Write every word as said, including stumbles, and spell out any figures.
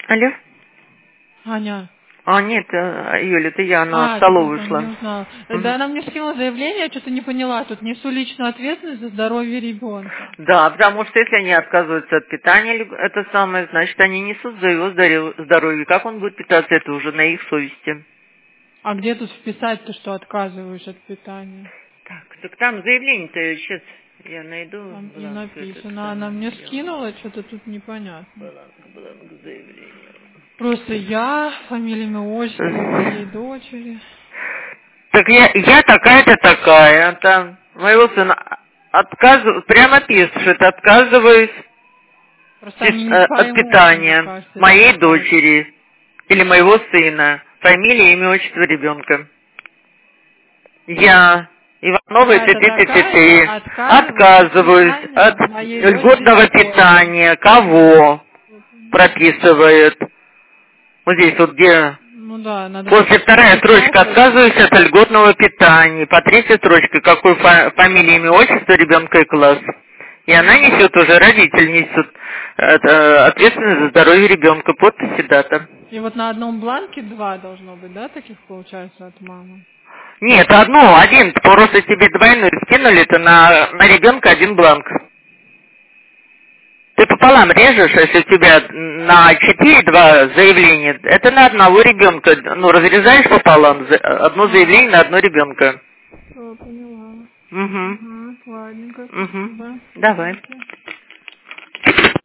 Алло? Аня. А, нет, Юля, это я на А, столовую ты шла. не узнала. Мгм. Да, она мне скинула заявление, я что-то не поняла. Тут несу личную ответственность за здоровье ребенка. Да, потому что если они отказываются от питания, либо это самое, значит, они несут за его здоров- здоровье. Как он будет питаться, это уже на их совести. А где тут вписать-то, что отказываешь от питания? Так, так там заявление-то сейчас я найду. Там не Бланк этот написано. Она самый. мне Я вам- скинула, что-то тут непонятно. Бланк, бланк заявление. Просто я, фамилия, имя, отчество моей дочери. Так я, я такая-то такая, там, моего сына отказываю, прямо пишет, отказываюсь Просто пи- они не э, от поймут, мне питания кажется, если моей отказывают. дочери или моего сына, фамилия, имя, отчество ребенка. Я, Иванова, Такая-то, ТТ-ТТ, такая-то, отказываюсь от отказываюсь питания от моей дочери льготного такой-то. питания. Кого прописывает? Вот здесь вот где... Ну да, надо После вторая написать. строчка «Отказываюсь от льготного питания». По третьей строчке «Какой фа- фамилия, имя, отчество ребенка и класс». И она несет уже, родитель несет это, ответственность за здоровье ребенка. Подпись и дата. И вот на одном бланке два должно быть, да, таких получается от мамы? Нет, одно, один. Просто тебе двойной скинули, это на, на ребенка один бланк. Ты пополам режешь, если у тебя на четыре два заявления, это на одного ребенка. Ну, разрезаешь пополам, за- одно А, заявление на одно ребенка. все, поняла. Угу. Угу, ладненько, Угу. спасибо. Давай. Давайте.